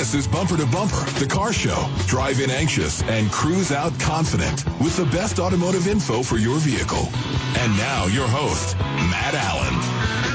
This is Bumper to Bumper, the car show. Drive in anxious and cruise out confident with the best automotive info for your vehicle. And now your host, Matt Allen.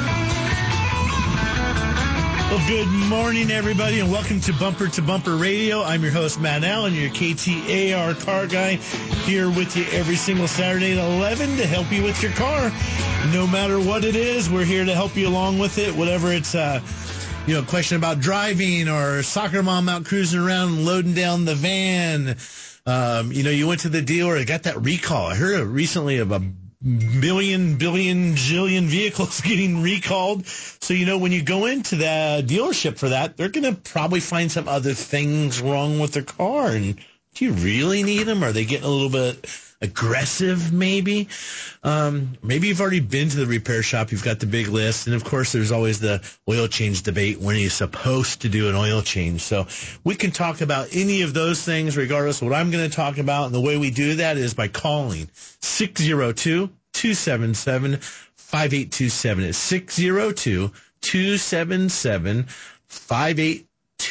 Well, good morning, everybody, and welcome to Bumper Radio. I'm your host, Matt Allen, your KTAR car guy, here with you every single Saturday at 11 to help you with your car. No matter what it is, we're here to help you along with it, whatever it's question about driving or soccer mom out cruising around loading down the van. You went to the dealer and got that recall. I heard recently of a billion, jillion vehicles getting recalled. So, when you go into the dealership for that, they're going to probably find some other things wrong with their car. And do you really need them? Are they getting a little bit aggressive, maybe? Maybe you've already been to the repair shop. You've got the big list. And, of course, there's always the oil change debate. When are you supposed to do an oil change? So we can talk about any of those things regardless of what I'm going to talk about. And the way we do that is by calling 602-277-5827. It's 602-277-5827.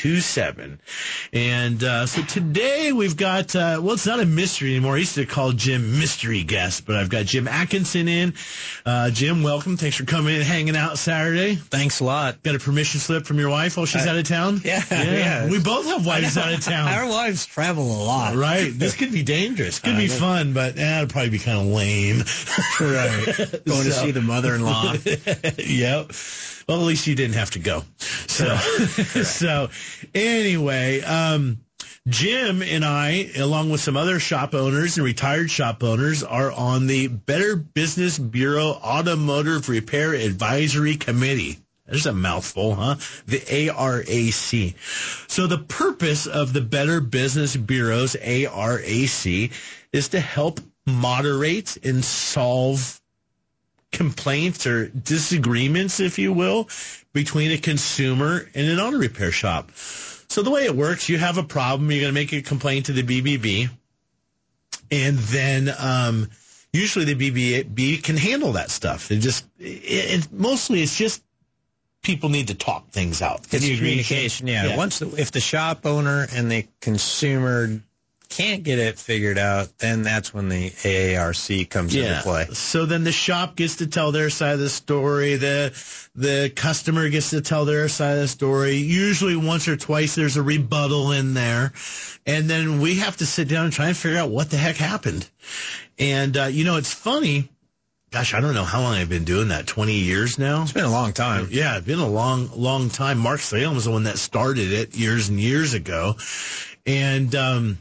And so today we've got, it's not a mystery anymore. I used to call Jim mystery guest, but I've got Jim Atkinson in. Jim, welcome. Thanks for coming in and hanging out Saturday. Thanks a lot. Got a permission slip from your wife while she's out of town? Yeah. We both have wives out of town. Our wives travel a lot. Right. This could be dangerous. Could be fun, but it'll probably be kind of lame. Right. Going to see the mother-in-law. Yep. Well, at least you didn't have to go. So anyway, Jim and I, along with some other shop owners and retired shop owners, are on the Better Business Bureau Automotive Repair Advisory Committee. There's a mouthful, huh? The ARAC. So the purpose of the Better Business Bureau's ARAC is to help moderate and solve complaints or disagreements, if you will, between a consumer and an auto repair shop. So the way it works, you have a problem, you're going to make a complaint to the BBB, and then usually the BBB can handle that stuff. Mostly it's just people need to talk things out. It's communication, yeah. If the shop owner and the consumer can't get it figured out, then that's when the AARC comes into play. So then the shop gets to tell their side of the story. The customer gets to tell their side of the story. Usually once or twice there's a rebuttal in there. And then we have to sit down and try and figure out what the heck happened. And, it's funny. Gosh, I don't know how long I've been doing that, 20 years now? It's been a long time. Yeah, it's been a long time. Mark Salem was the one that started it years and years ago. And,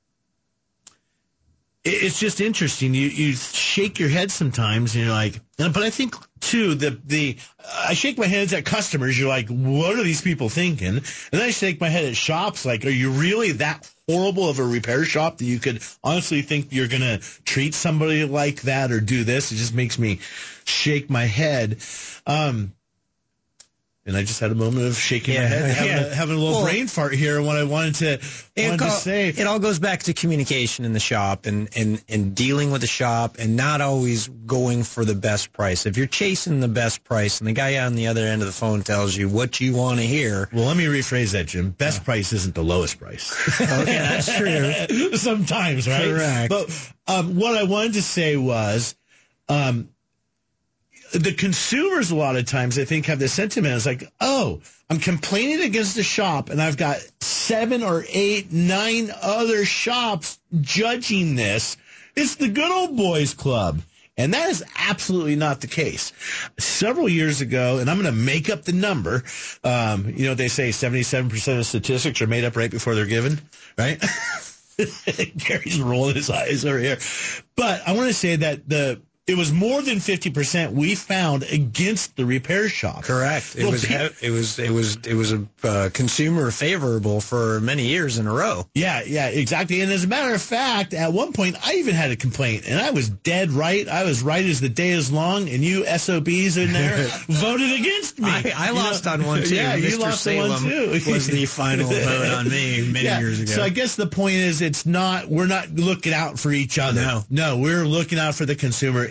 it's just interesting. You shake your head sometimes, and you're like, but I think too I shake my head at customers. You're like, what are these people thinking? And then I shake my head at shops. Like, are you really that horrible of a repair shop that you could honestly think you're gonna treat somebody like that or do this? It just makes me shake my head. And I just had a moment of shaking my head, having a little brain fart here. What I wanted to say. It all goes back to communication in the shop and dealing with the shop and not always going for the best price. If you're chasing the best price and the guy on the other end of the phone tells you what you want to hear. Well, let me rephrase that, Jim. Best price isn't the lowest price. Okay, that's true. Sometimes, right? Correct. But what I wanted to say was, the consumers a lot of times, I think, have this sentiment. It's like, oh, I'm complaining against the shop, and I've got 7 or 8, 9 other shops judging this. It's the good old boys club. And that is absolutely not the case. Several years ago, and I'm going to make up the number, they say 77% of statistics are made up right before they're given, right? Gary's rolling his eyes over here. But I want to say that it was more than 50% we found against the repair shop. Correct. It was a consumer favorable for many years in a row. Yeah, exactly. And as a matter of fact, at one point I even had a complaint, and I was dead right. I was right as the day is long, and you SOBs in there voted against me. I lost on one too. Yeah, Mr. you lost Salem on one too. Was the final vote on me many years ago. So I guess the point is we're not looking out for each other. No, we're looking out for the consumer.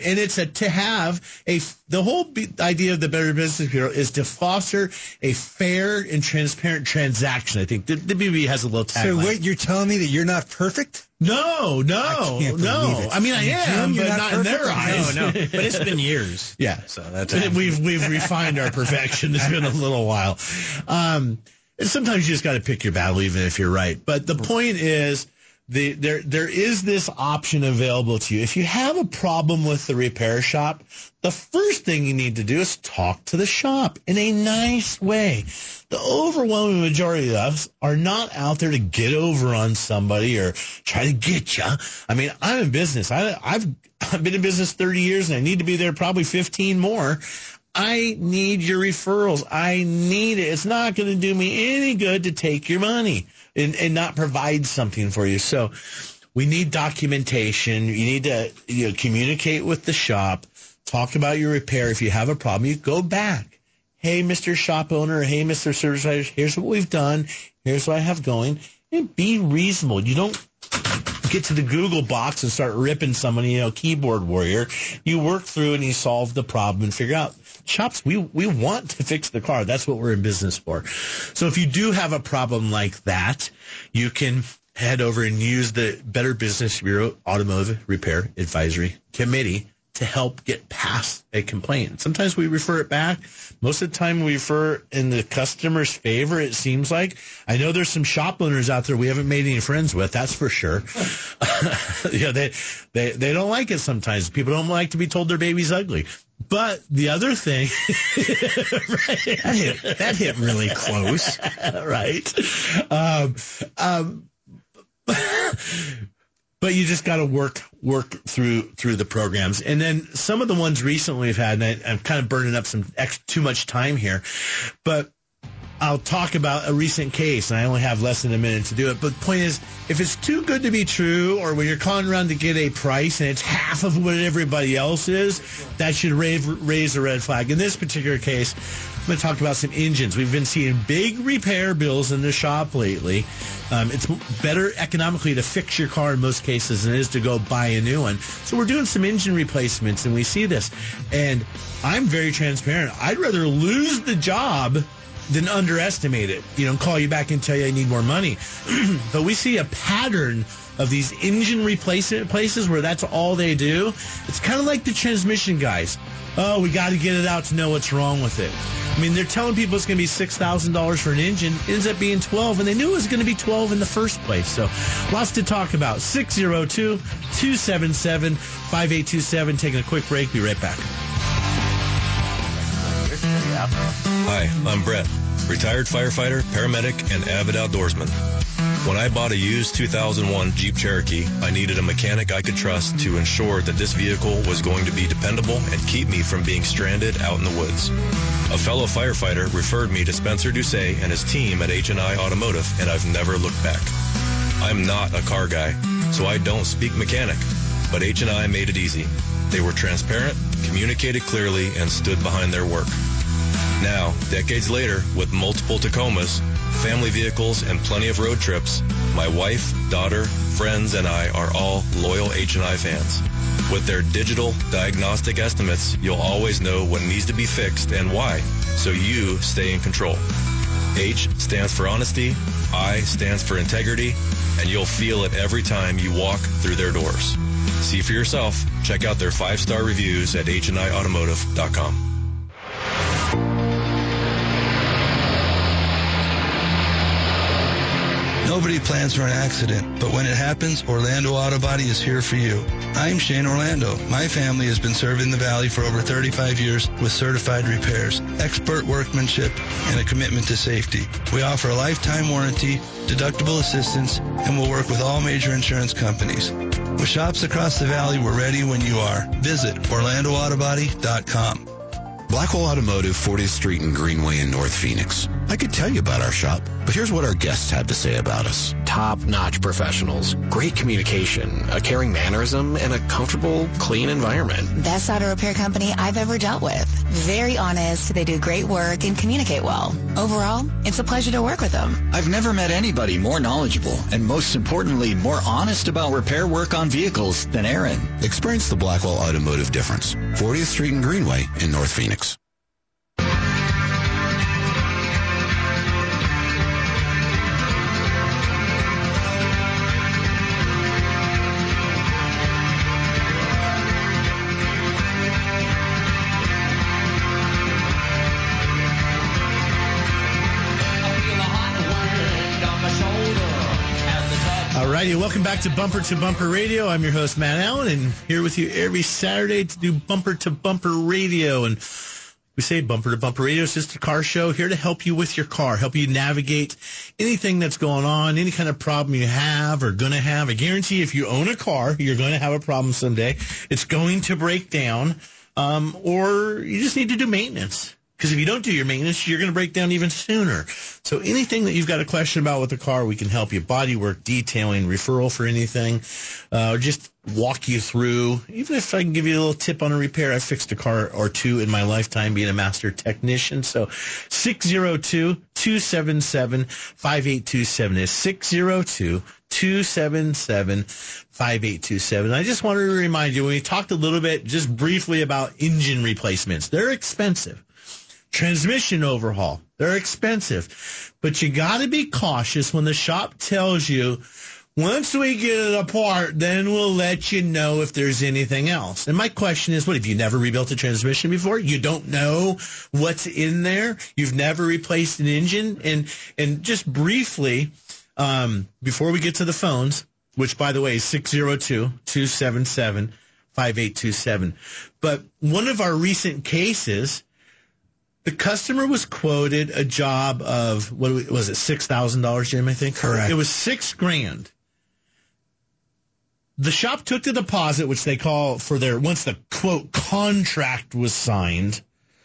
And it's the whole idea of the Better Business Bureau is to foster a fair and transparent transaction. I think the BB has a little tagline. So wait, you're telling me that you're not perfect? No. I can't believe it. I mean, I am, Jim, but not in their eyes. No. But it's been years. Yeah. So that's we've refined our perfection. It's been a little while. And sometimes you just got to pick your battle, even if you're right. But the point is, there is this option available to you. If you have a problem with the repair shop, the first thing you need to do is talk to the shop in a nice way. The overwhelming majority of us are not out there to get over on somebody or try to get you. I mean, I'm in business. I've been in business 30 years, and I need to be there probably 15 more. I need your referrals. I need it. It's not going to do me any good to take your money and not provide something for you. So we need documentation. You need to communicate with the shop, talk about your repair. If you have a problem, you go back. Hey, Mr. Shop Owner, hey, Mr. Service Writer, here's what we've done. Here's what I have going. And be reasonable. You don't get to the Google box and start ripping somebody, keyboard warrior. You work through and you solve the problem and figure out. Shops, we want to fix the car. That's what we're in business for. So if you do have a problem like that, you can head over and use the Better Business Bureau Automotive Repair Advisory Committee to help get past a complaint. Sometimes we refer it back. Most of the time we refer in the customer's favor, it seems like. I know there's some shop owners out there we haven't made any friends with, that's for sure. They don't like it sometimes. People don't like to be told their baby's ugly. But the other thing, right? that hit really close, right? But you just got to work through the programs. And then some of the ones recently we've had, and I'm kind of burning up too much time here, but I'll talk about a recent case, and I only have less than a minute to do it. But the point is, if it's too good to be true, or when you're calling around to get a price and it's half of what everybody else is, that should raise a red flag. In this particular case, I'm going to talk about some engines. We've been seeing big repair bills in the shop lately. It's better economically to fix your car in most cases than it is to go buy a new one. So we're doing some engine replacements, and we see this. And I'm very transparent. I'd rather lose the job than underestimate it, call you back and tell you I need more money. But we see a pattern of these engine replacement places where that's all they do. It's kind of like the transmission guys. Oh, we got to get it out to know what's wrong with it. I mean, they're telling people it's going to be $6,000 for an engine. It ends up being $12,000, and they knew it was going to be $12,000 in the first place. So lots to talk about. 602-277-5827. Taking a quick break. Be right back. Hi, I'm Brett, retired firefighter, paramedic, and avid outdoorsman. When I bought a used 2001 Jeep Cherokee, I needed a mechanic I could trust to ensure that this vehicle was going to be dependable and keep me from being stranded out in the woods. A fellow firefighter referred me to Spencer Doucet and his team at H&I Automotive, and I've never looked back. I'm not a car guy, so I don't speak mechanic, but H&I made it easy. They were transparent, communicated clearly, and stood behind their work. Now, decades later, with multiple Tacomas, family vehicles, and plenty of road trips, my wife, daughter, friends, and I are all loyal H&I fans. With their digital diagnostic estimates, you'll always know what needs to be fixed and why, so you stay in control. H stands for honesty, I stands for integrity, and you'll feel it every time you walk through their doors. See for yourself. Check out their 5-star reviews at HNIautomotive.com. Nobody plans for an accident, but when it happens, Orlando Auto Body is here for you. I'm Shane Orlando. My family has been serving the Valley for over 35 years with certified repairs, expert workmanship, and a commitment to safety. We offer a lifetime warranty, deductible assistance, and will work with all major insurance companies. With shops across the Valley, we're ready when you are. Visit OrlandoAutobody.com. Blackwell Automotive, 40th Street and Greenway in North Phoenix. I could tell you about our shop, but here's what our guests had to say about us. top-notch professionals, great communication, a caring mannerism, and a comfortable, clean environment. Best auto repair company I've ever dealt with. Very honest, they do great work and communicate well. Overall, it's a pleasure to work with them. I've never met anybody more knowledgeable and, most importantly, more honest about repair work on vehicles than Aaron. Experience the Blackwell Automotive difference. 40th Street and Greenway in North Phoenix. Alrighty, welcome back to Bumper Radio. I'm your host, Matt Allen, and here with you every Saturday to do Bumper Radio. And we say Bumper Radio is just a car show here to help you with your car, help you navigate anything that's going on, any kind of problem you have or going to have. I guarantee if you own a car, you're going to have a problem someday. It's going to break down, or you just need to do maintenance. Because if you don't do your maintenance, you're going to break down even sooner. So anything that you've got a question about with the car, we can help you. Bodywork, detailing, referral for anything, or just walk you through. Even if I can give you a little tip on a repair, I fixed a car or two in my lifetime being a master technician. So 602-277-5827 is 602-277-5827. I just wanted to remind you, when we talked a little bit just briefly about engine replacements, they're expensive. Transmission overhaul, they're expensive. But you got to be cautious when the shop tells you, once we get it apart, then we'll let you know if there's anything else. And my question is, what, have you never rebuilt a transmission before? You don't know what's in there? You've never replaced an engine? And just briefly, before we get to the phones, which, by the way, is 602-277-5827. But one of our recent cases, the customer was quoted a job of, what was it, $6,000, Jim, I think? Correct. It was $6,000. The shop took the deposit, which they call for their, once the, quote, contract was signed,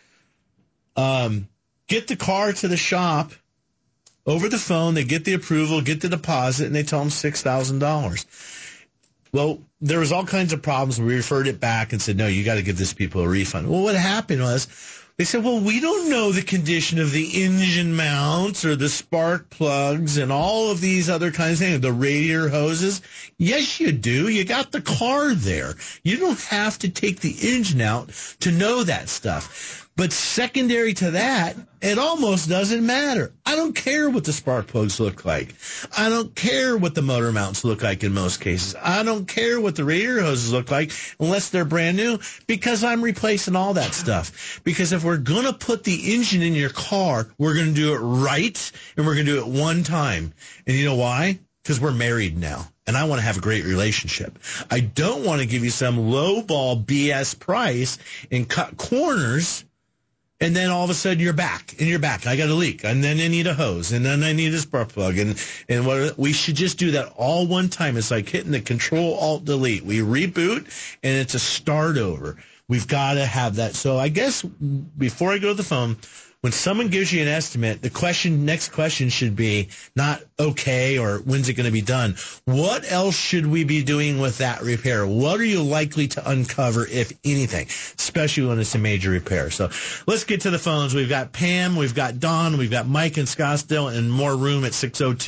get the car to the shop over the phone, they get the approval, get the deposit, and they tell them $6,000. Well, there was all kinds of problems. We referred it back and said, no, you got to give these people a refund. Well, what happened was, they said, well, we don't know the condition of the engine mounts or the spark plugs and all of these other kinds of things, the radiator hoses. Yes, you do. You got the car there. You don't have to take the engine out to know that stuff. But secondary to that, it almost doesn't matter. I don't care what the spark plugs look like. I don't care what the motor mounts look like in most cases. I don't care what the radiator hoses look like unless they're brand new, because I'm replacing all that stuff. Because if we're going to put the engine in your car, we're going to do it right, and we're going to do it one time. And you know why? Because we're married now, and I want to have a great relationship. I don't want to give you some lowball BS price and cut corners, and then all of a sudden you're back. I got a leak, and then I need a hose, and then I need a spark plug, and what we should just do that all one time. It's like hitting the Control-Alt-Delete. We reboot, and it's a start over. We've got to have that. So I guess before I go to the phone, when someone gives you an estimate, the next question should be not okay or when's it going to be done. What else should we be doing with that repair? What are you likely to uncover, if anything, especially when it's a major repair? So let's get to the phones. We've got Pam, we've got Don, we've got Mike in Scottsdale, and more room at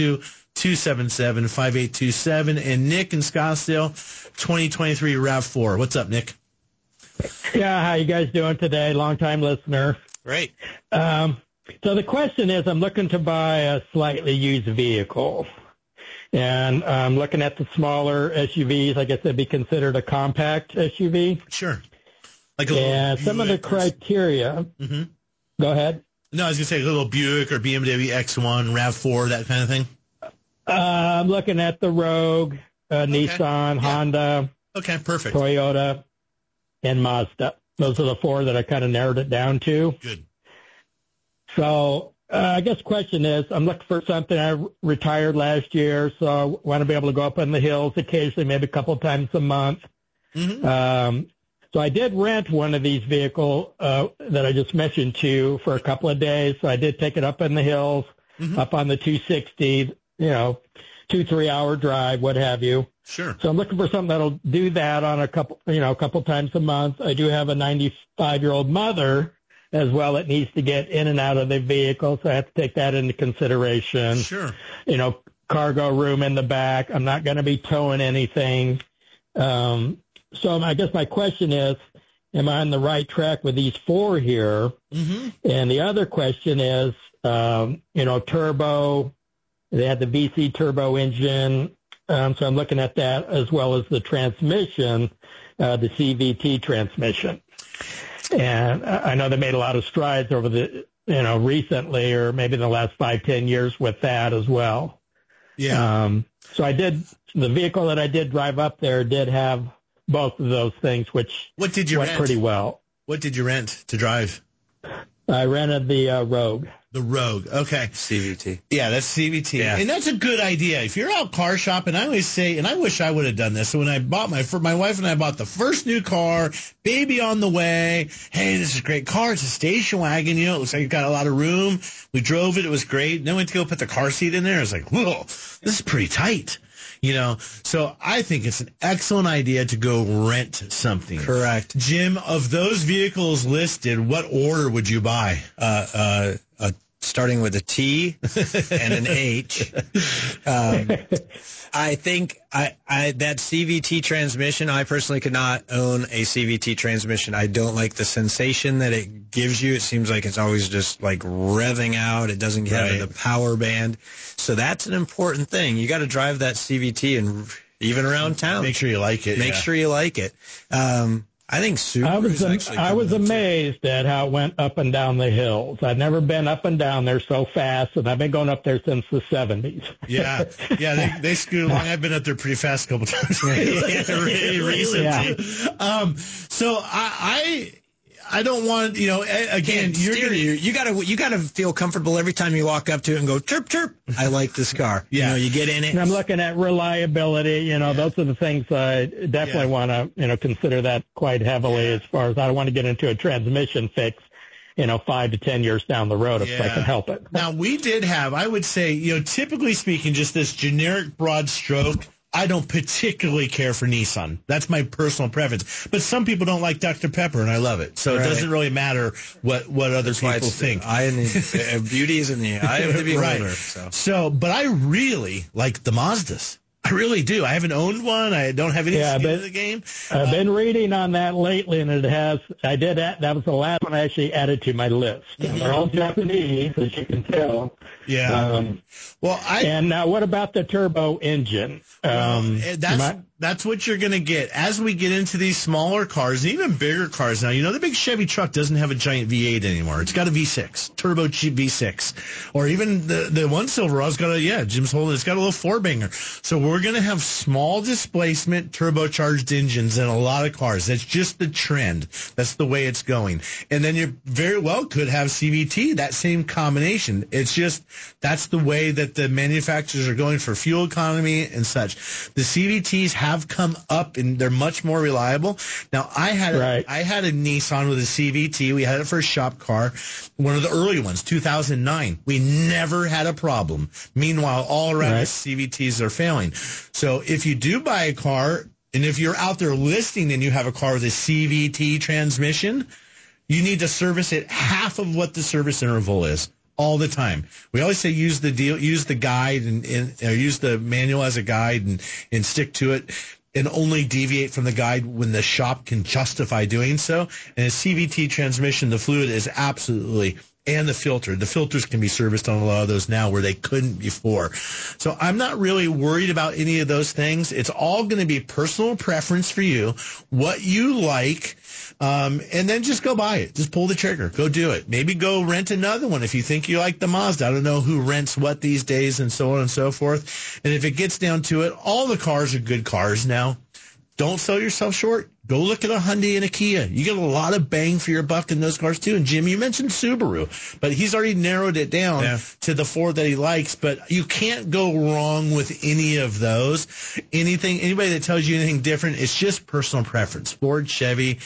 602-277-5827, and Nick in Scottsdale, 2023 RAV4. What's up, Nick? Yeah, how you guys doing today? Long-time listener. Great. So the question is, I'm looking to buy a slightly used vehicle, and I'm looking at the smaller SUVs. I guess they'd be considered a compact SUV. Sure. Like and some of the criteria. Mm-hmm. Go ahead. No, I was going to say a little Buick or BMW X1, RAV4, that kind of thing. I'm looking at the Rogue, Nissan, Honda. Okay, perfect. Toyota, and Mazda. Those are the four that I kind of narrowed it down to. Good. So I guess the question is, I'm looking for something. I retired last year, so I want to be able to go up in the hills occasionally, maybe a couple times a month. Mm-hmm. So I did rent one of these vehicles that I just mentioned to you for a couple of days. So I did take it up in the hills, up on the 260, 2-3 hour drive, what have you. Sure. So I'm looking for something that'll do that on a couple times a month. I do have a 95-year-old mother as well that needs to get in and out of the vehicle, so I have to take that into consideration. Sure. Cargo room in the back. I'm not going to be towing anything. So I guess my question is, am I on the right track with these 4 here? Mm-hmm. And the other question is, turbo, they had the VC turbo engine. So I'm looking at that as well as the transmission, the CVT transmission. And I know they made a lot of strides over recently, or maybe in the last 5-10 years with that as well. Yeah. So the vehicle that I did drive up there did have both of those things, which what did you went rent? Pretty well. What did you rent to drive? I rented the Rogue. The Rogue. Okay. CVT. Yeah, that's CVT. Yeah. And that's a good idea. If you're out car shopping, I always say, and I wish I would have done this. So when I bought my wife and I bought the first new car, baby on the way. Hey, this is a great car. It's a station wagon. It looks like it's got a lot of room. We drove it. It was great. And then we went to go put the car seat in there. I was like, whoa, this is pretty tight. So I think it's an excellent idea to go rent something. Correct. Jim, of those vehicles listed, what order would you buy? Starting with a T and an H. I think that CVT transmission, I personally could not own a CVT transmission. I don't like the sensation that it gives you. It seems like it's always just like revving out. It doesn't have the power band. So that's an important thing. You got to drive that CVT and even around town. Make sure you like it. Make sure you like it. I think Subaru I was amazed at how it went up and down the hills. I've never been up and down there so fast, and I've been going up there since the 70s. Yeah, they scoot along. I've been up there pretty fast a couple times recently. Yeah. So I don't want, again, you gotta feel comfortable every time you walk up to it and go, chirp, chirp. I like this car. Yeah. You get in it. And I'm looking at reliability. Those are the things I definitely want to, consider that quite heavily as far as I don't want to get into a transmission fix, 5 to 10 years down the road if I can help it. Now, we did have, I would say, typically speaking, just this generic broad stroke, I don't particularly care for Nissan. That's my personal preference. But some people don't like Dr. Pepper, and I love it. So it doesn't really matter what other people think. Beauty is in the eye of the beholder. But I really like the Mazdas. I really do. I haven't owned one. I don't have any skin in the game. I've been reading on that lately, and that was the last one I actually added to my list. Mm-hmm. They're all Japanese, as you can tell. Yeah. And now what about the turbo engine? That's what you're going to get. As we get into these smaller cars, and even bigger cars now, the big Chevy truck doesn't have a giant V8 anymore. It's got a V6, turbo V6. Or even the one Silverado's got Jim's holding, it's got a little four-banger. So we're going to have small displacement turbocharged engines in a lot of cars. That's just the trend. That's the way it's going. And then you very well could have CVT, that same combination. It's just, that's the way that the manufacturers are going for fuel economy and such. The CVTs have come up and they're much more reliable. Now, I had a Nissan with a CVT. We had it for a shop car, one of the early ones, 2009. We never had a problem. Meanwhile, all around us, CVTs are failing. So if you do buy a car, and if you're out there listing and you have a car with a CVT transmission, you need to service it half of what the service interval is. All the time. We always say use the guide and use the manual as a guide and stick to it, and only deviate from the guide when the shop can justify doing so. And a CVT transmission, the fluid is absolutely, and the filter. The filters can be serviced on a lot of those now where they couldn't before. So I'm not really worried about any of those things. It's all going to be personal preference for you, what you like. And then just go buy it. Just pull the trigger. Go do it. Maybe go rent another one if you think you like the Mazda. I don't know who rents what these days and so on and so forth. And if it gets down to it, all the cars are good cars now. Don't sell yourself short. Go look at a Hyundai and a Kia. You get a lot of bang for your buck in those cars too. And Jim, you mentioned Subaru, but he's already narrowed it down to the four that he likes. But you can't go wrong with any of those. Anybody that tells you anything different, it's just personal preference. Ford, Chevy,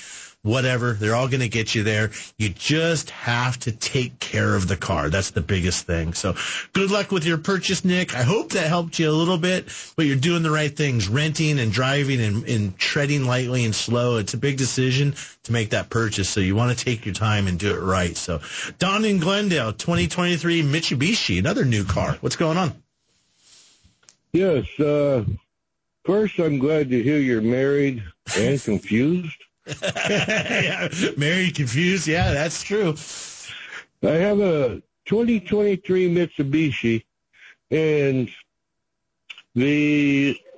whatever. They're all going to get you there. You just have to take care of the car. That's the biggest thing. So good luck with your purchase, Nick. I hope that helped you a little bit, but you're doing the right things, renting and driving and treading lightly and slow. It's a big decision to make that purchase, so you want to take your time and do it right. So Don in Glendale, 2023 Mitsubishi, another new car. What's going on? Yes. First, I'm glad to hear you're married and confused. Yeah, married, confused. Yeah, that's true. I have a 2023 Mitsubishi, and the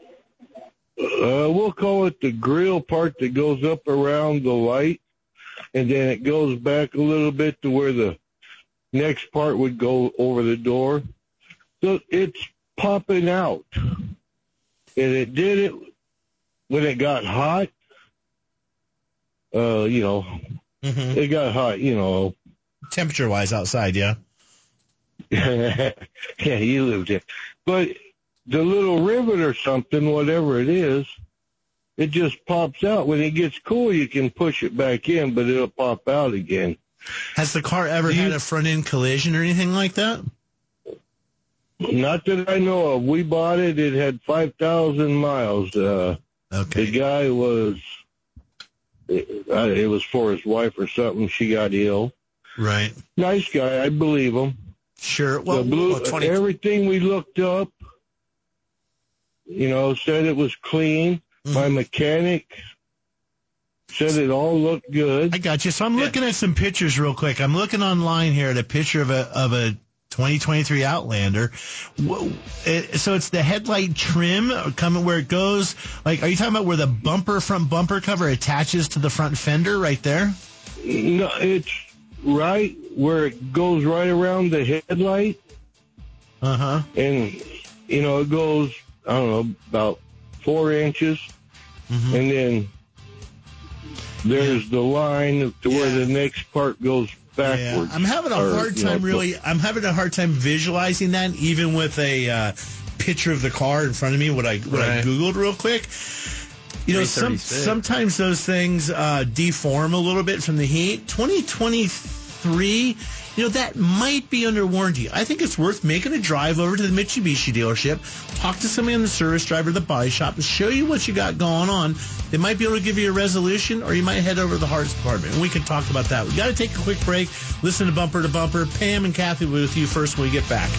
we'll call it the grill part that goes up around the light, and then it goes back a little bit to where the next part would go over the door. So it's popping out, and it did it when it got hot. It got hot, Temperature-wise outside, yeah. Yeah, you lived there. But the little rivet or something, whatever it is, it just pops out. When it gets cool, you can push it back in, but it'll pop out again. Has the car ever had a front-end collision or anything like that? Not that I know of. We bought it. It had 5,000 miles. Okay. The guy was... It was for his wife or something. She got ill. Right. Nice guy. I believe him. Sure. Well, everything we looked up, said it was clean. Mm-hmm. My mechanic said it all looked good. I got you. So I'm looking at some pictures real quick. I'm looking online here at a picture of a 2023 Outlander. So it's the headlight trim coming where it goes. Like, are you talking about where the front bumper cover attaches to the front fender right there? No, it's right where it goes right around the headlight. Uh-huh. And, it goes, I don't know, about 4 inches. Mm-hmm. And then there's the line to where the next part goes backwards. Yeah. I'm having a hard time I'm having a hard time visualizing that, even with a picture of the car in front of me, what I Googled real quick. Sometimes those things deform a little bit from the heat. 2023, that might be under warranty. I think it's worth making a drive over to the Mitsubishi dealership, talk to somebody on the service driver at the body shop, and show you what you got going on. They might be able to give you a resolution, or you might head over to the parts department, and we can talk about that. We got to take a quick break, listen to Bumper to Bumper. Pam and Kathy will be with you first when we get back.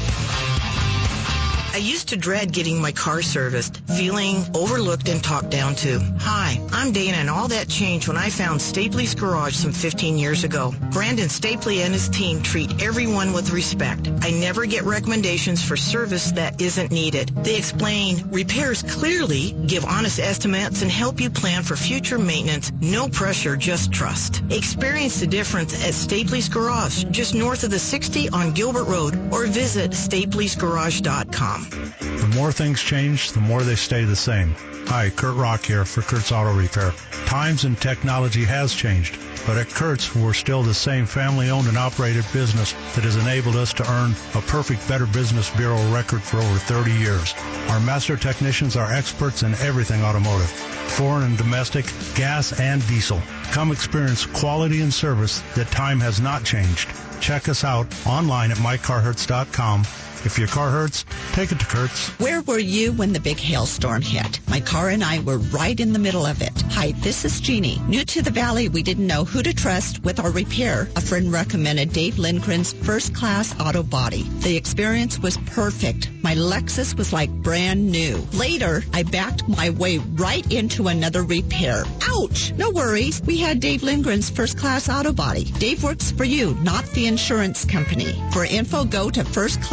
I used to dread getting my car serviced, feeling overlooked and talked down to. Hi, I'm Dana, and all that changed when I found Stapley's Garage some 15 years ago. Brandon Stapley and his team treat everyone with respect. I never get recommendations for service that isn't needed. They explain repairs clearly, give honest estimates, and help you plan for future maintenance. No pressure, just trust. Experience the difference at Stapley's Garage, just north of the 60 on Gilbert Road, or visit stapleysgarage.com. The more things change, the more they stay the same. Hi, Kurt Rock here for Kurt's Auto Repair. Times and technology has changed, but at Kurt's, we're still the same family-owned and operated business that has enabled us to earn a perfect Better Business Bureau record for over 30 years. Our master technicians are experts in everything automotive, foreign and domestic, gas and diesel. Come experience quality and service that time has not changed. Check us out online at mycarhurts.com. If your car hurts, take it to Kurt's. Where were you when the big hailstorm hit? My car and I were right in the middle of it. Hi, this is Jeannie. New to the Valley, we didn't know who to trust with our repair. A friend recommended Dave Lindgren's First Class Auto Body. The experience was perfect. My Lexus was like brand new. Later, I backed my way right into another repair. Ouch! No worries. We had Dave Lindgren's First Class Auto Body. Dave works for you, not the insurance company. For info, go to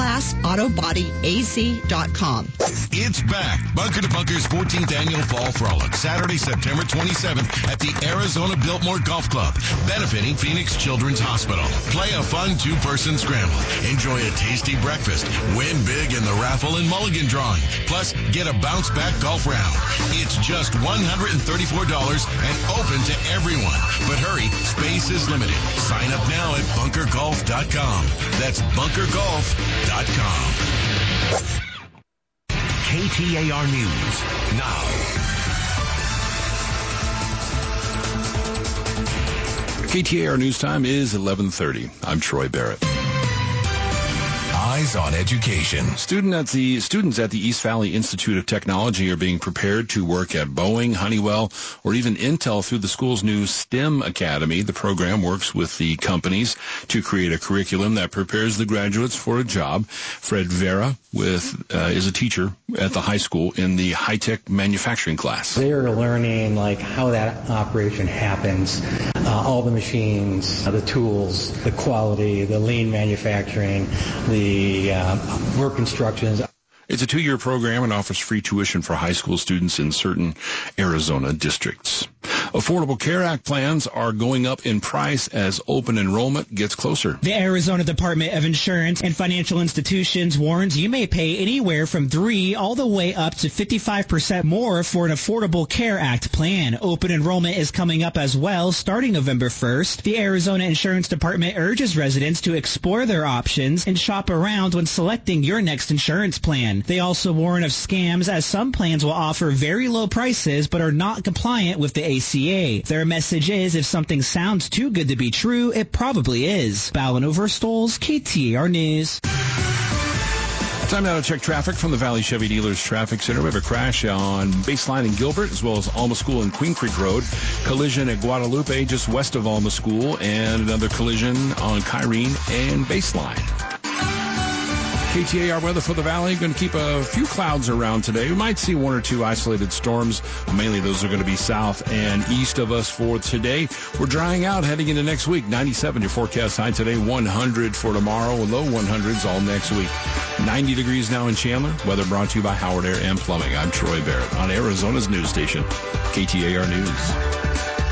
firstclassautobody.az.com. It's back. Bunker to Bunker's 14th annual Fall Frolic, Saturday, September 27th at the Arizona Biltmore Golf Club, benefiting Phoenix Children's Hospital. Play a fun two-person scramble. Enjoy a tasty breakfast. Win big in the raffle and mulligan drawing. Plus, get a bounce-back golf round. It's just $134 and open to everyone. But hurry, space is limited. Sign up now at bunkergolf.com. That's bunkergolf.com. KTAR News now. KTAR News Time is 11:30. I'm Troy Barrett. Eyes on Education. Students at the East Valley Institute of Technology are being prepared to work at Boeing, Honeywell, or even Intel through the school's new STEM Academy. The program works with the companies to create a curriculum that prepares the graduates for a job. Fred Vera is a teacher at the high school in the high-tech manufacturing class. They're learning how that operation happens, all the machines, the tools, the quality, the lean manufacturing, the work instructions. It's a 2-year program and offers free tuition for high school students in certain Arizona districts. Affordable Care Act plans are going up in price as open enrollment gets closer. The Arizona Department of Insurance and Financial Institutions warns you may pay anywhere from 3 all the way up to 55% more for an Affordable Care Act plan. Open enrollment is coming up as well starting November 1st. The Arizona Insurance Department urges residents to explore their options and shop around when selecting your next insurance plan. They also warn of scams as some plans will offer very low prices but are not compliant with the ACA. Their message is if something sounds too good to be true, it probably is. Ballin Overstoles, KTAR News. Time now to check traffic from the Valley Chevy Dealers Traffic Center. We have a crash on Baseline in Gilbert, as well as Alma School and Queen Creek Road. Collision at Guadalupe, just west of Alma School, and another collision on Kyrene and Baseline. KTAR weather for the Valley. Going to keep a few clouds around today. We might see 1 or 2 isolated storms. Mainly those are going to be south and east of us for today. We're drying out heading into next week. 97 your forecast high today. 100 for tomorrow. Low 100s all next week. 90 degrees now in Chandler. Weather brought to you by Howard Air and Plumbing. I'm Troy Barrett on Arizona's news station, KTAR News.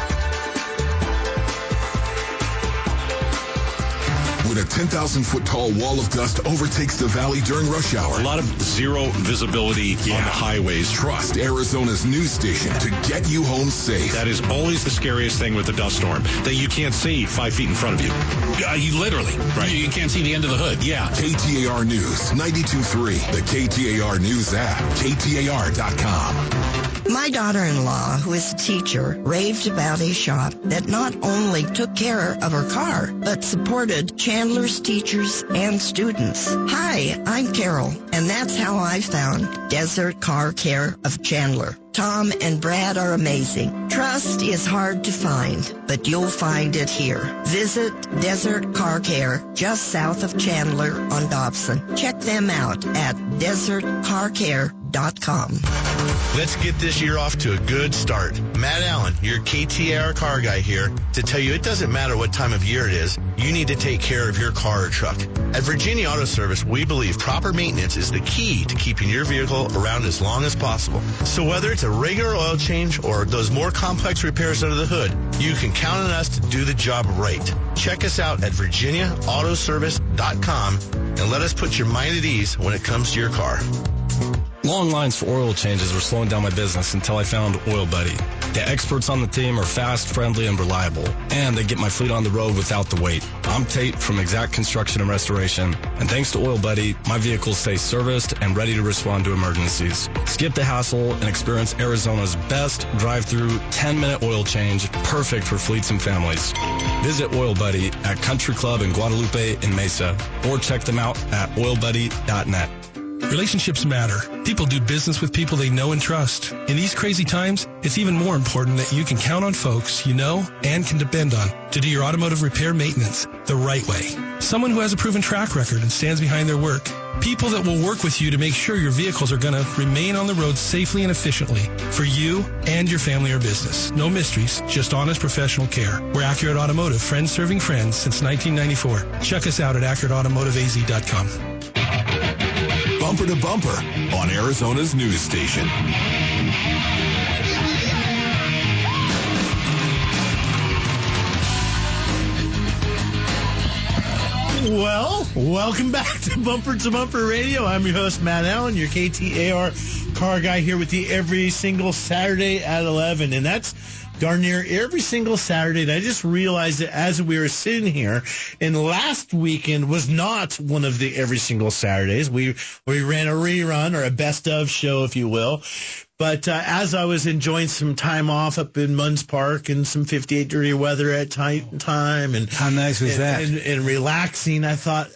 When a 10,000-foot tall wall of dust overtakes the valley during rush hour. A lot of zero visibility on the highways. Trust Arizona's news station to get you home safe. That is always the scariest thing with the dust storm, that you can't see 5 feet in front of you. You literally, right? You can't see the end of the hood. Yeah. KTAR News, 92.3, the KTAR News app, KTAR.com. My daughter-in-law, who is a teacher, raved about a shop that not only took care of her car, but supported Chandler's teachers and students. Hi, I'm Carol, and that's how I found Desert Car Care of Chandler. Tom and Brad are amazing. Trust is hard to find, but you'll find it here. Visit Desert Car Care just south of Chandler on Dobson. Check them out at desertcarcare.com. Let's get this year off to a good start. Matt Allen, your KTAR car guy here, to tell you it doesn't matter what time of year it is, you need to take care of your car or truck. At Virginia Auto Service, we believe proper maintenance is the key to keeping your vehicle around as long as possible. So whether it's a regular oil change or those more complex repairs under the hood, you can count on us to do the job right. Check us out at virginiaautoservice.com and let us put your mind at ease when it comes to your car. Long lines for oil changes were slowing down my business until I found Oil Buddy. The experts on the team are fast, friendly, and reliable, and they get my fleet on the road without the wait. I'm Tate from Exact Construction and Restoration, and thanks to Oil Buddy, my vehicles stay serviced and ready to respond to emergencies. Skip the hassle and experience Arizona's best drive-through 10-minute oil change, perfect for fleets and families. Visit Oil Buddy at Country Club in Guadalupe and Mesa, or check them out at oilbuddy.net. Relationships matter. People do business with people they know and trust. In these crazy times, it's even more important that you can count on folks you know and can depend on to do your automotive repair maintenance the right way. Someone who has a proven track record and stands behind their work. People that will work with you to make sure your vehicles are going to remain on the road safely and efficiently for you and your family or business. No mysteries, just honest professional care. We're Accurate Automotive, friends serving friends since 1994. Check us out at AccurateAutomotiveAZ.com. Bumper to Bumper on Arizona's news station. Well, welcome back to Bumper Radio. I'm your host, Matt Allen, your KTAR car guy here with you every single Saturday at 11. And that's darn near every single Saturday. And I just realized that as we were sitting here, and last weekend was not one of the every single Saturdays. We ran a rerun or a best of show, if you will. But as I was enjoying some time off up in Munns Park and some 58-degree weather at time, and how nice was that? And relaxing, I thought,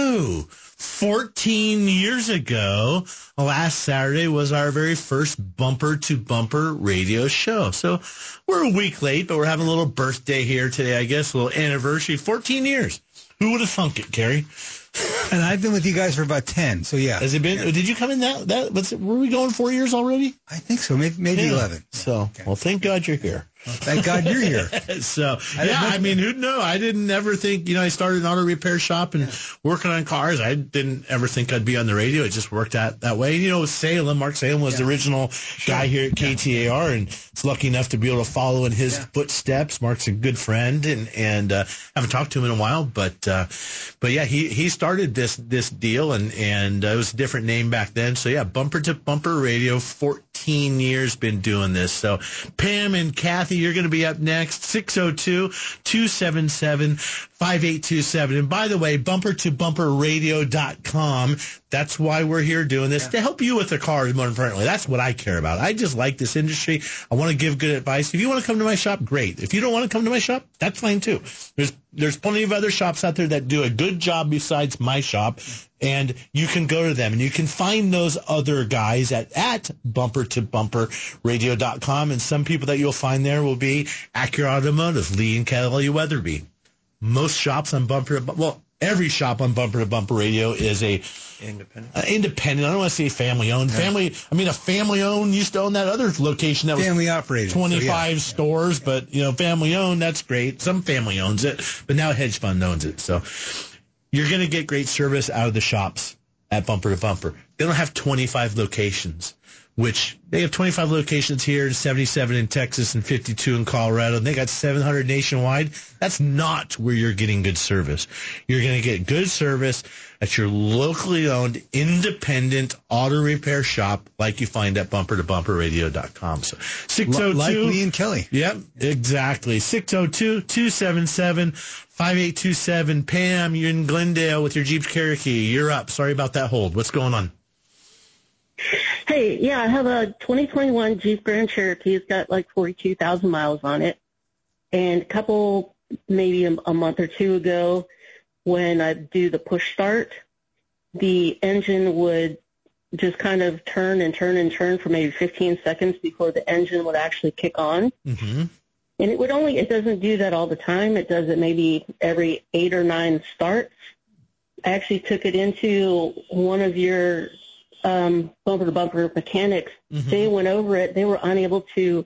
14 years ago, last Saturday was our very first Bumper to Bumper radio show. So we're a week late, but we're having a little birthday here today, I guess, a little anniversary. 14 years. Who would have thunk it, Kerry? And I've been with you guys for about 10, so yeah. Has it been? Yeah. Did you come in were we going 4 years already? I think so, maybe 11. So, well, thank God you're here. Well, thank God you're here. So, I mean, who'd know? I didn't ever think, I started an auto repair shop and working on cars. I didn't ever think I'd be on the radio. It just worked out that way. Salem, Mark Salem was the original guy here at KTAR, and it's lucky enough to be able to follow in his footsteps. Mark's a good friend, and haven't talked to him in a while, but yeah, he started this deal, and it was a different name back then. So yeah, Bumper to Bumper Radio, 14 years been doing this. So Pam and Kathy, you're going to be up next, 602-277-5827. And by the way, bumpertobumperradio.com. That's why we're here doing this, to help you with the cars, more importantly. That's what I care about. I just like this industry. I want to give good advice. If you want to come to my shop, great. If you don't want to come to my shop, that's fine too. There's plenty of other shops out there that do a good job besides my shop, and you can go to them, and you can find those other guys at bumpertobumperradio.com, and some people that you'll find there will be Acura Automotive, Lee and Kelly Weatherby. Most shops on every shop on Bumper to Bumper Radio is a independent. I don't want to say family owned. A family owned used to own that other location that was family operated, 25 stores, but family owned, that's great. Some family owns it, but now a hedge fund owns it. So you're going to get great service out of the shops at Bumper to Bumper. They don't have 25 locations, which they have 25 locations here, 77 in Texas and 52 in Colorado, and they got 700 nationwide. That's not where you're getting good service. You're going to get good service at your locally owned, independent auto repair shop like you find at bumpertobumperradio.com. So 602... Like Lee and Kelly. Yep, exactly. 602-277-5827. Pam, you're in Glendale with your Jeep Cherokee. You're up. Sorry about that hold. What's going on? Hey, I have a 2021 Jeep Grand Cherokee. It's got like 42,000 miles on it. And maybe a month or two ago, when I do the push start, the engine would just kind of turn and turn and turn for maybe 15 seconds before the engine would actually kick on. Mm-hmm. And it doesn't do that all the time. It does it maybe every 8 or 9 starts. I actually took it into one of your bumper-to-bumper mechanics. Mm-hmm. They went over it. They were unable to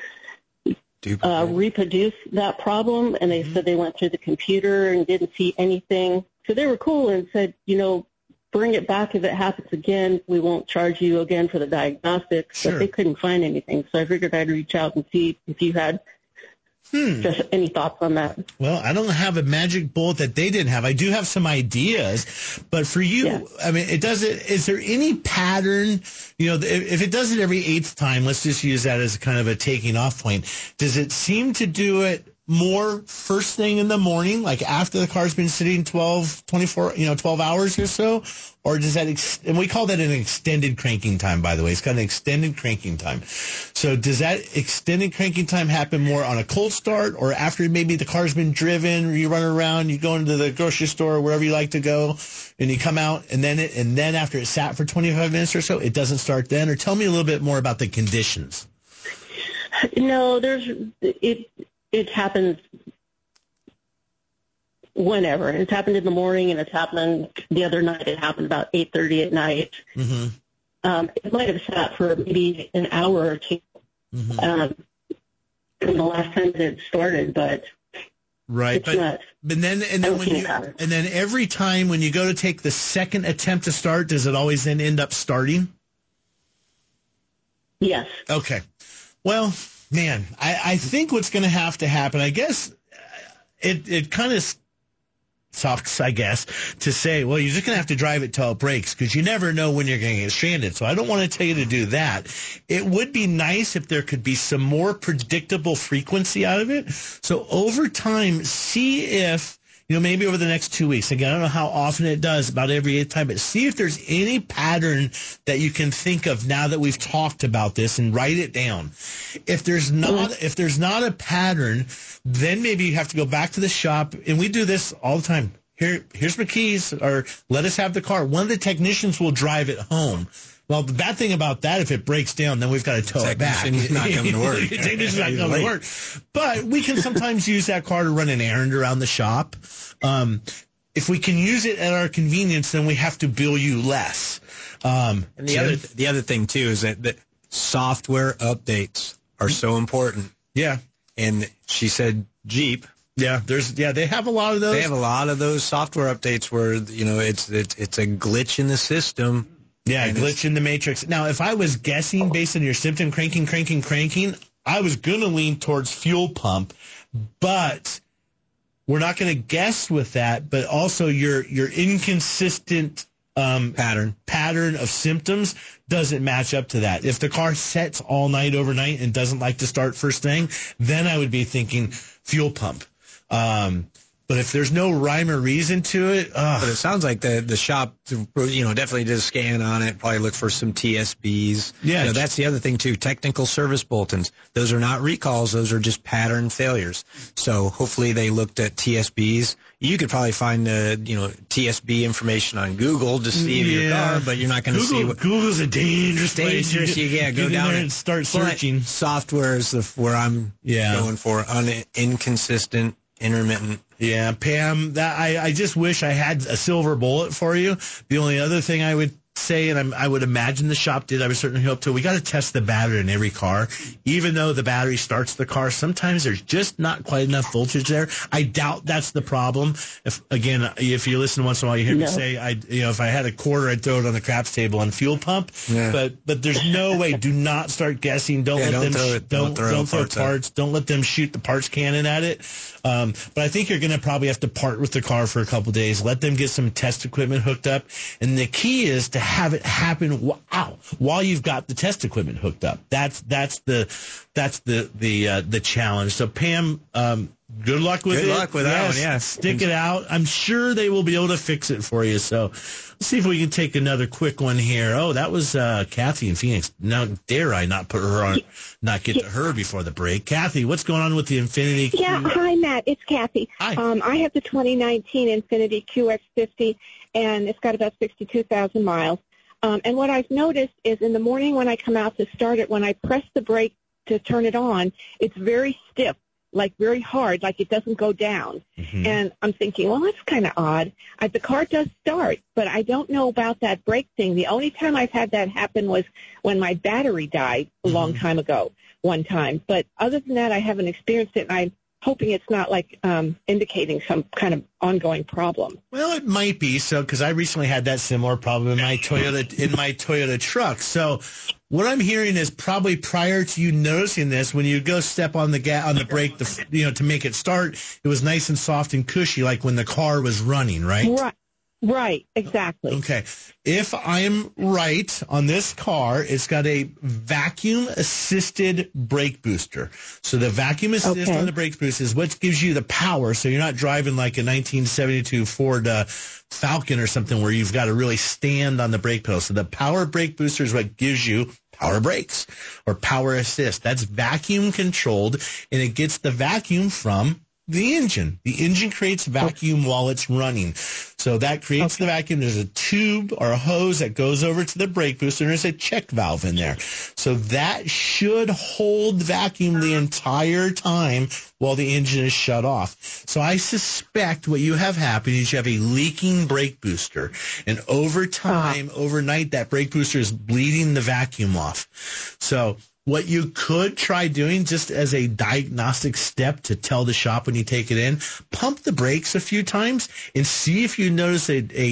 reproduce that problem, and they said they went through the computer and didn't see anything. So they were cool and said, bring it back if it happens again. We won't charge you again for the diagnostics. Sure. But they couldn't find anything, so I figured I'd reach out and see if you had just any thoughts on that. Well, I don't have a magic bullet that they didn't have. I do have some ideas, but for you, I mean, is there any pattern, if it does it every 8th time, let's just use that as kind of a taking off point. Does it seem to do it more first thing in the morning, like after the car's been sitting 12 hours or so? Or does that, and we call that an extended cranking time, by the way. It's got an extended cranking time. So does that extended cranking time happen more on a cold start, or after maybe the car's been driven, or you run around, you go into the grocery store, or wherever you like to go, and you come out, and then after it sat for 25 minutes or so, it doesn't start then? Or tell me a little bit more about the conditions. No, it happens whenever. It's happened in the morning, and it's happened the other night. It happened about 8:30 at night. Mm-hmm. It might have sat for maybe an hour or two the last time that it started, but right. But then every time when you go to take the second attempt to start, does it always then end up starting? Yes. Okay. Well, man, I think what's going to have to happen, I guess, it kind of sucks, I guess, to say, well, you're just going to have to drive it till it breaks, because you never know when you're going to get stranded. So I don't want to tell you to do that. It would be nice if there could be some more predictable frequency out of it. So over time, see if maybe over the next 2 weeks. Again, I don't know how often it does, about every 8th time, but see if there's any pattern that you can think of now that we've talked about this, and write it down. If there's not a pattern, then maybe you have to go back to the shop, and we do this all the time. Here's my keys, or let us have the car. One of the technicians will drive it home. Well, the bad thing about that, if it breaks down, then we've got to tow it back. Technician's not coming to work. Technician's not coming to work. But we can sometimes use that car to run an errand around the shop. If we can use it at our convenience, then we have to bill you less. And the other thing, too, is that software updates are so important. Yeah. And she said Jeep. Yeah, they have a lot of those. They have a lot of those software updates where, it's a glitch in the system. Yeah, glitch in the matrix. Now, if I was guessing based on your symptom cranking, I was going to lean towards fuel pump, but we're not going to guess with that. But also your inconsistent pattern of symptoms doesn't match up to that. If the car sets all night overnight and doesn't like to start first thing, then I would be thinking fuel pump. But if there's no rhyme or reason to it, but it sounds like the shop, definitely did a scan on it. Probably look for some TSBs. Yeah, that's the other thing too. Technical service bulletins. Those are not recalls. Those are just pattern failures. So hopefully they looked at TSBs. You could probably find TSB information on Google to see your car, but you're not going to see what Google's a dangerous place. Go down and start searching. Software is where I'm going for inconsistent. Intermittent. Yeah, Pam, I just wish I had a silver bullet for you. The only other thing I would say, and I would imagine the shop did, I would certainly hope to, we got to test the battery in every car. Even though the battery starts the car, sometimes there's just not quite enough voltage there. I doubt that's the problem. If you listen once in a while, you hear me say, if I had a quarter, I'd throw it on the craps table on fuel pump. Yeah. But there's no way. Do not start guessing. Don't throw parts. Don't let them shoot the parts cannon at it. But I think you're going to probably have to part with the car for a couple of days. Let them get some test equipment hooked up. And the key is to have it happen while you've got the test equipment hooked up. That's the challenge. So Pam, good luck with it. Good luck with that one. Yeah, stick it out. I'm sure they will be able to fix it for you. So let's see if we can take another quick one here. Oh, that was Kathy in Phoenix. Now dare I not put her on, not get to her before the break. Kathy, what's going on with the Infiniti Q? Yeah, hi Matt, it's Kathy. Hi. I have the 2019 Infiniti QX50, and it's got about 62,000 miles. And what I've noticed is in the morning when I come out to start it, when I press the brake to turn it on, it's very stiff, like very hard, like it doesn't go down. Mm-hmm. And I'm thinking, well, that's kind of odd. The car does start, but I don't know about that brake thing. The only time I've had that happen was when my battery died a long time ago, one time. But other than that, I haven't experienced it, and I'm hoping it's not like indicating some kind of ongoing problem. Well, it might be so, because I recently had that similar problem in my Toyota truck. So what I'm hearing is probably prior to you noticing this, when you go step on the brake, to make it start, it was nice and soft and cushy, like when the car was running, right? Right, exactly. Okay. If I'm right on this car, it's got a vacuum-assisted brake booster. So the vacuum assist on the brake booster is what gives you the power, so you're not driving like a 1972 Ford Falcon or something where you've got to really stand on the brake pedal. So the power brake booster is what gives you power brakes or power assist. That's vacuum-controlled, and it gets the vacuum from the engine. The engine creates vacuum while it's running. So that creates the vacuum. There's a tube or a hose that goes over to the brake booster, and there's a check valve in there. So that should hold vacuum the entire time while the engine is shut off. So I suspect what you have happened is you have a leaking brake booster. And over time, overnight, that brake booster is bleeding the vacuum off. So what you could try doing just as a diagnostic step to tell the shop when you take it in, pump the brakes a few times and see if you notice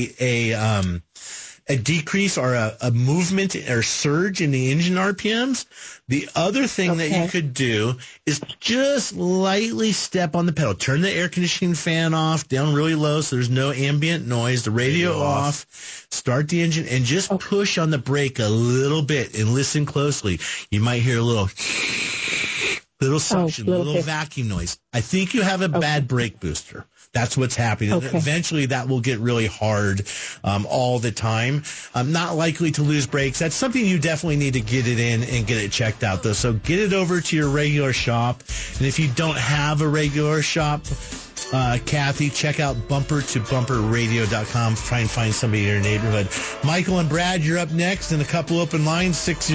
a decrease or a movement or surge in the engine RPMs. The other thing that you could do is just lightly step on the pedal. Turn the air conditioning fan off down really low so there's no ambient noise. The radio off. Start the engine and just push on the brake a little bit and listen closely. You might hear a little suction, little vacuum noise. I think you have a bad brake booster. That's what's happening. Okay. Eventually, that will get really hard all the time. I'm not likely to lose brakes. That's something you definitely need to get it in and get it checked out, though. So get it over to your regular shop. And if you don't have a regular shop, Kathy, check out bumpertobumperradio.com. Try and find somebody in your neighborhood. Michael and Brad, you're up next. And a couple open lines,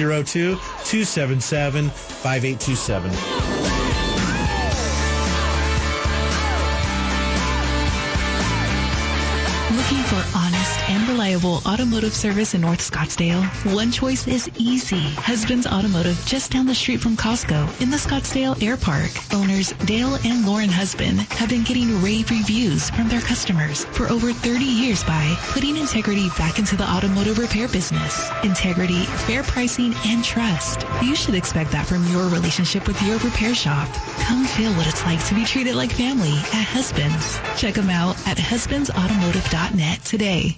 602-277-5827. Looking for honest and reliable automotive service in North Scottsdale? One choice is easy. Husband's Automotive, just down the street from Costco in the Scottsdale Air Park. Owners Dale and Lauren Husband have been getting rave reviews from their customers for over 30 years by putting integrity back into the automotive repair business. Integrity, fair pricing, and trust. You should expect that from your relationship with your repair shop. Come feel what it's like to be treated like family at Husband's. Check them out at husbandsautomotive.net today.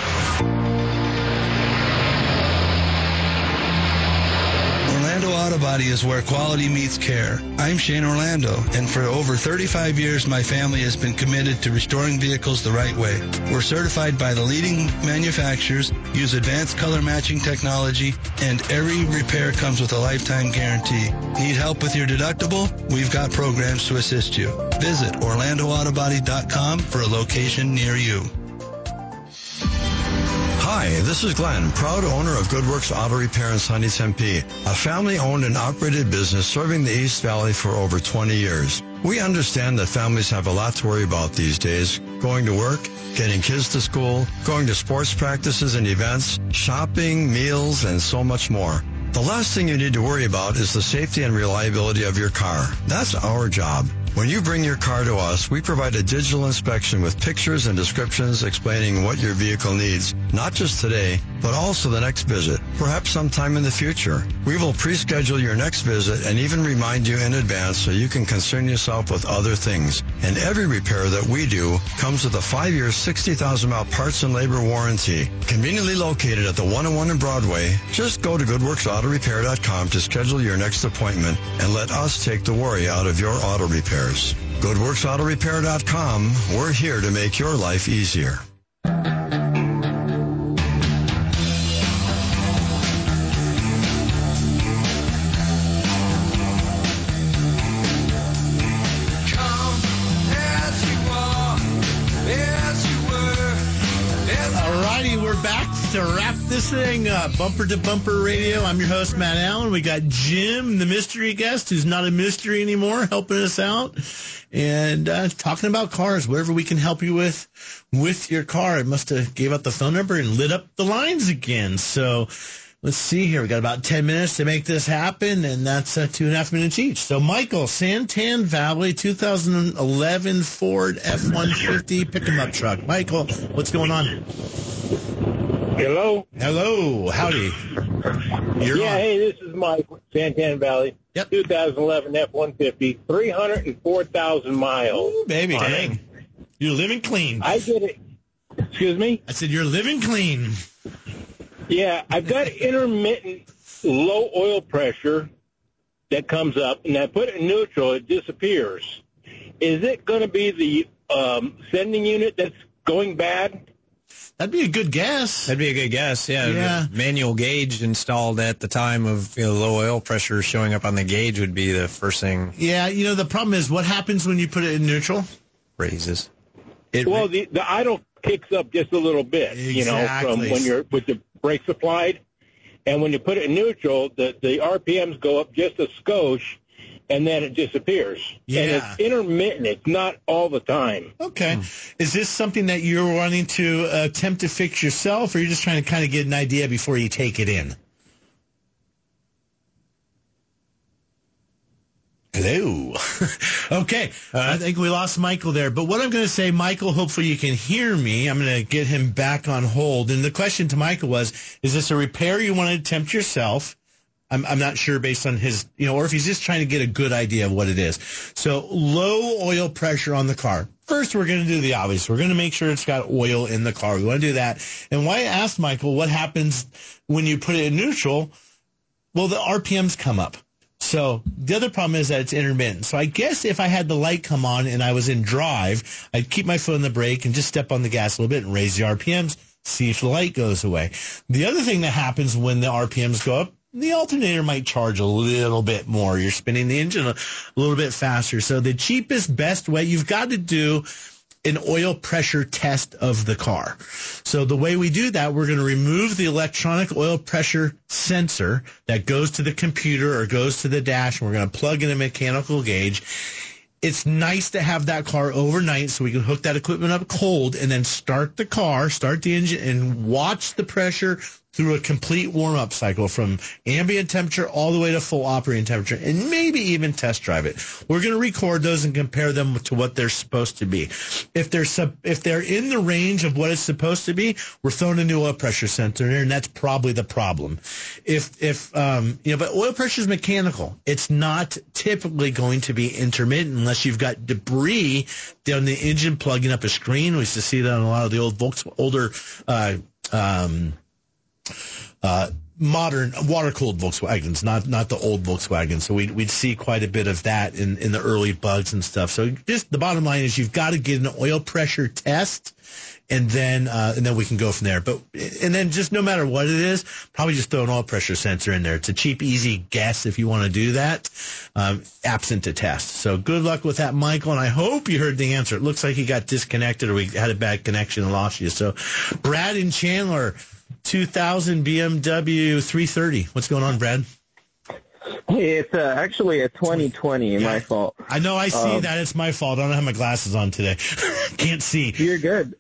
Orlando Auto Body is where quality meets care. I'm Shane Orlando, and for over 35 years, my family has been committed to restoring vehicles the right way. We're certified by the leading manufacturers, use advanced color matching technology, and every repair comes with a lifetime guarantee. Need help with your deductible? We've got programs to assist you. Visit OrlandoAutobody.com for a location near you. Hi, this is Glenn, proud owner of GoodWorks Auto Repair in Sunny Tempe, a family-owned and operated business serving the East Valley for over 20 years. We understand that families have a lot to worry about these days, going to work, getting kids to school, going to sports practices and events, shopping, meals, and so much more. The last thing you need to worry about is the safety and reliability of your car. That's our job. When you bring your car to us, we provide a digital inspection with pictures and descriptions explaining what your vehicle needs, not just today, but also the next visit, perhaps sometime in the future. We will pre-schedule your next visit and even remind you in advance so you can concern yourself with other things. And every repair that we do comes with a 5-year, 60,000-mile parts and labor warranty. Conveniently located at the 101 in Broadway, just go to GoodWorksAutoRepair.com to schedule your next appointment and let us take the worry out of your auto repairs. GoodWorksAutoRepair.com. We're here to make your life easier. Alrighty, we're back to wrap this thing up. Bumper to Bumper Radio. I'm your host, Matt Allen. We got Jim, the mystery guest, who's not a mystery anymore, helping us out and talking about cars, whatever we can help you with your car. It must have gave out the phone number and lit up the lines again. So let's see here. We got about 10 minutes to make this happen, and that's 2.5 minutes each. So, Michael, Santan Valley, 2011 Ford F-150 pick-em-up truck. Michael, what's going on? Hello. Hello. Howdy. Hey, this is Mike, Santan Valley. Yep. 2011 F-150, 304,000 miles. Ooh, baby. Dang. You're living clean. I get it. Excuse me? I said you're living clean. Yeah, I've got intermittent low oil pressure that comes up, and I put it in neutral, it disappears. Is it going to be the sending unit that's going bad? That'd be a good guess. That'd be a good guess, yeah. Manual gauge installed at the time of low oil pressure showing up on the gauge would be the first thing. Yeah, the problem is what happens when you put it in neutral? Raises. The idle kicks up just a little bit, exactly. From when you're with the brakes applied. And when you put it in neutral, the RPMs go up just a skosh, and then it disappears. Yeah. And it's intermittent. It's not all the time. Okay. Is this something that you're wanting to attempt to fix yourself, or you're just trying to kind of get an idea before you take it in? Hello. Okay. I think we lost Michael there. But what I'm going to say, Michael, hopefully you can hear me. I'm going to get him back on hold. And the question to Michael was, is this a repair you want to attempt yourself? I'm not sure based on his, or if he's just trying to get a good idea of what it is. So low oil pressure on the car. First, we're going to do the obvious. We're going to make sure it's got oil in the car. We want to do that. And why I asked Michael what happens when you put it in neutral, well, the RPMs come up. So the other problem is that it's intermittent. So I guess if I had the light come on and I was in drive, I'd keep my foot on the brake and just step on the gas a little bit and raise the RPMs, see if the light goes away. The other thing that happens when the RPMs go up, the alternator might charge a little bit more. You're spinning the engine a little bit faster. So the cheapest, best way, you've got to do an oil pressure test of the car. So the way we do that, we're going to remove the electronic oil pressure sensor that goes to the computer or goes to the dash, and we're going to plug in a mechanical gauge. It's nice to have that car overnight so we can hook that equipment up cold and then start the car, start the engine, and watch the pressure through a complete warm-up cycle from ambient temperature all the way to full operating temperature, and maybe even test drive it. We're going to record those and compare them to what they're supposed to be. If they're in the range of what it's supposed to be, we're throwing a new oil pressure sensor in there, and that's probably the problem. But oil pressure is mechanical. It's not typically going to be intermittent unless you've got debris down the engine plugging up a screen. We used to see that on a lot of the older modern water-cooled Volkswagens, not the old Volkswagens. So we'd see quite a bit of that in the early bugs and stuff. So just the bottom line is you've got to get an oil pressure test, and then we can go from there. And then just no matter what it is, probably just throw an oil pressure sensor in there. It's a cheap, easy guess if you want to do that, absent a test. So good luck with that, Michael, and I hope you heard the answer. It looks like you got disconnected or we had a bad connection and lost you. So Brad in Chandler, 2000 BMW 330. What's going on, Brad? Hey, it's actually a 2020. My fault. I know. I see that. It's my fault. I don't have my glasses on today. Can't see. You're good.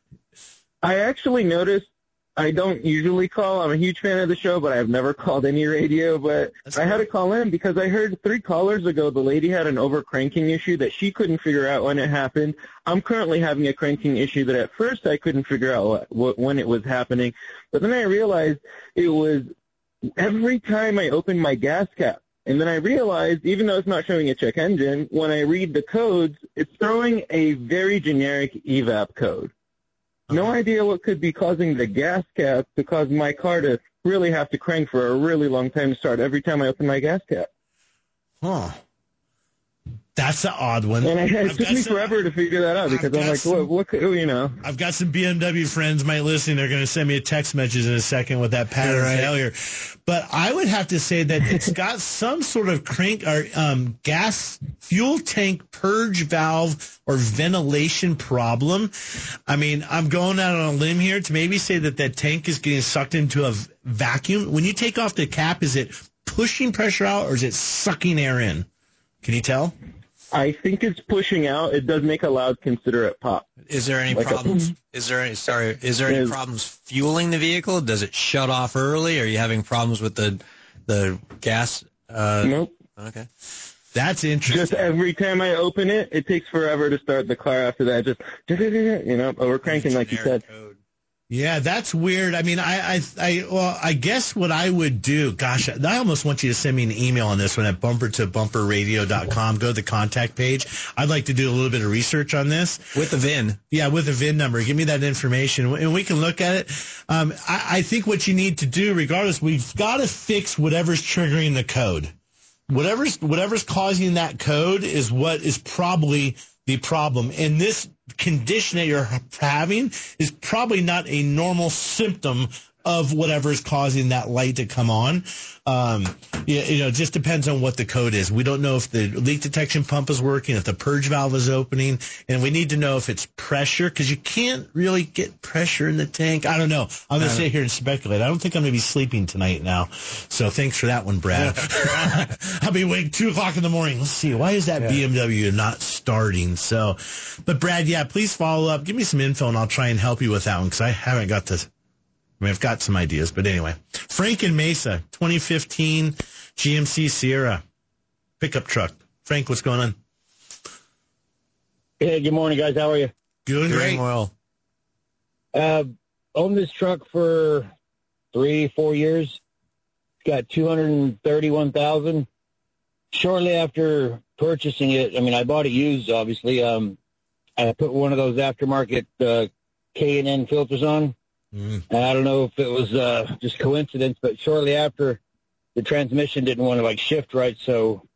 I actually noticed I don't usually call. I'm a huge fan of the show, but I've never called any radio. But I had to call in because I heard 3 callers ago the lady had an overcranking issue that she couldn't figure out when it happened. I'm currently having a cranking issue that at first I couldn't figure out when it was happening. But then I realized it was every time I opened my gas cap. And then I realized, even though it's not showing a check engine, when I read the codes, it's throwing a very generic evap code. No idea what could be causing the gas cap to cause my car to really have to crank for a really long time to start every time I open my gas cap. Huh. That's an odd one. And it took me forever to figure that out because I'm like, what, you know. I've got some BMW friends might listen. They're going to send me a text message in a second with that pattern failure. But I would have to say that it's got some sort of crank or gas fuel tank purge valve or ventilation problem. I mean, I'm going out on a limb here to maybe say that tank is getting sucked into a vacuum. When you take off the cap, is it pushing pressure out or is it sucking air in? Can you tell? I think it's pushing out. It does make a loud, considerate pop. Is there any problems? Is there any problems fueling the vehicle? Does it shut off early? Are you having problems with the gas? Nope. Okay. That's interesting. Just every time I open it, it takes forever to start the car after that. Just, over cranking like you said. Yeah, that's weird. I mean, I guess what I would do, gosh, I almost want you to send me an email on this one at bumpertobumperradio.com. Go to the contact page. I'd like to do a little bit of research on this. With the VIN. Yeah, with the VIN number. Give me that information, and we can look at it. I think what you need to do, regardless, we've got to fix whatever's triggering the code. Whatever's causing that code is what is probably the problem. And this condition that you're having is probably not a normal symptom of whatever is causing that light to come on. It just depends on what the code is. We don't know if the leak detection pump is working, if the purge valve is opening, and we need to know if it's pressure, because you can't really get pressure in the tank. I don't know. I'm going to sit here and speculate. I don't think I'm going to be sleeping tonight now. So thanks for that one, Brad. I'll be awake 2 o'clock in the morning. Let's see. Why is that BMW not starting? So, but Brad, please follow up. Give me some info, and I'll try and help you with that one, because I haven't got to... I've got some ideas, but anyway. Frank in Mesa, 2015 GMC Sierra pickup truck. Frank, what's going on? Hey, good morning, guys. How are you? Doing great. Well. Owned this truck for 3-4 years. Got 231,000. Shortly after purchasing it, I bought it used, obviously. I put one of those aftermarket K&N filters on. I don't know if it was just coincidence, but shortly after, the transmission didn't want to shift right, so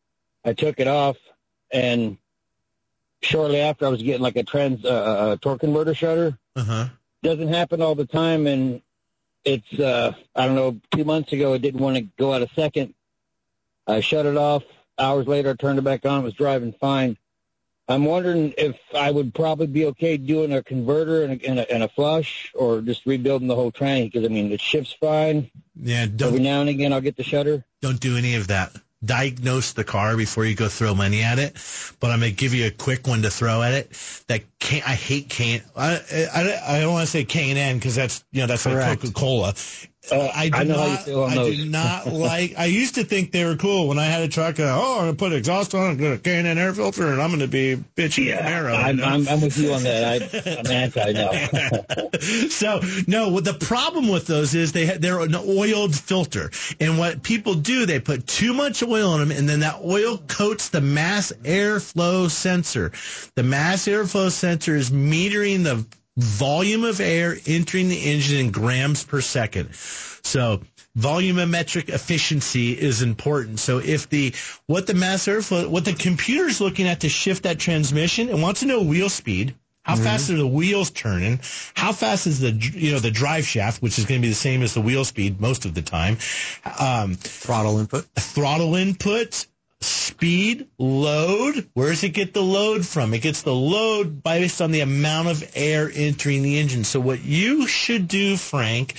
I took it off, and shortly after I was getting like a torque converter shutter. Uh-huh. Doesn't happen all the time, and it's, I don't know, 2 months ago, it didn't want to go out a second. I shut it off. Hours later, I turned it back on. It was driving fine. I'm wondering if I would probably be okay doing a converter and a flush, or just rebuilding the whole tranny, because, I mean, it shifts fine. Yeah, Every now and again, I'll get the shutter. Don't do any of that. Diagnose the car before you go throw money at it. But I'm going to give you a quick one to throw at it. I hate K. I don't want to say K&N because that's like Coca-Cola. I do not like. I used to think they were cool when I had a truck. I'm going to put exhaust on, I'm going to K&N air filter, and I'm going to be bitchy and narrow. I'm with you on that. I'm anti now. So no, what the problem with those is they're an oiled filter, and what people do, they put too much oil in them, and then that oil coats the mass airflow sensor. The mass airflow sensor is metering the volume of air entering the engine in grams per second. So volumetric efficiency is important. So if what the computer's looking at to shift that transmission, it wants to know wheel speed. How fast are the wheels turning? How fast is the drive shaft, which is going to be the same as the wheel speed most of the time? Throttle input. Speed, load. Where does it get the load from? It gets the load based on the amount of air entering the engine. So what you should do, Frank,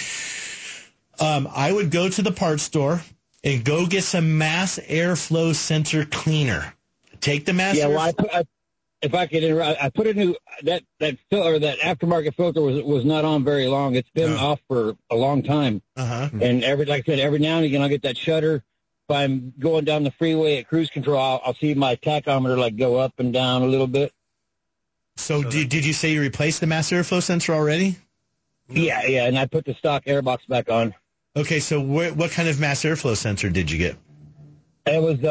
I would go to the parts store and go get some mass airflow sensor cleaner. Take the mass. Yeah, well, if I could interrupt, I put a new that aftermarket filter was not on very long. It's been off for a long time. And every now and again I'll get that shutter. If I'm going down the freeway at cruise control, I'll see my tachometer go up and down a little bit. So did you say you replaced the mass airflow sensor already? Yeah, and I put the stock airbox back on. Okay, so what kind of mass airflow sensor did you get? It was,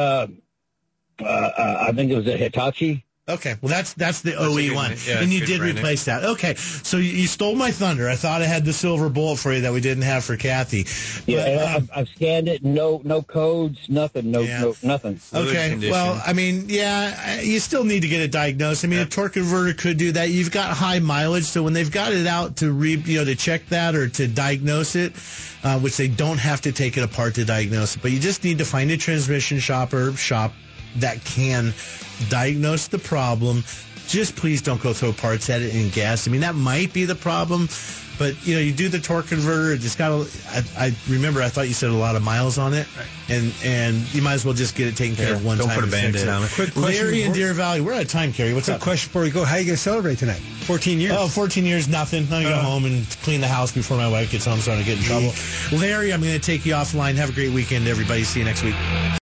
I think it was a Hitachi. Okay, well that's the OE one, and you did replace that. Okay, so you stole my thunder. I thought I had the silver bullet for you that we didn't have for Kathy. Yeah, but, I've scanned it. No codes, nothing. Nothing. Okay, well, I mean, you still need to get it diagnosed. I mean, a torque converter could do that. You've got high mileage, so when they've got it out to check that or to diagnose it, which they don't have to take it apart to diagnose it, but you just need to find a transmission shop that can diagnose the problem. Just please don't go throw parts at it and gas. I mean, that might be the problem, but you do the torque converter. It's got. I remember. I thought you said a lot of miles on it, and you might as well just get it taken care of one time. Don't put a Band-Aid on it. Quick question. Larry in Deer Valley. We're out of time, Kerry. What's up? Quick question before we go. How are you going to celebrate tonight? 14 years. Oh, 14 years, nothing. I'm going to go home and clean the house before my wife gets home, so I don't get in trouble. Larry, I'm going to take you offline. Have a great weekend, everybody. See you next week.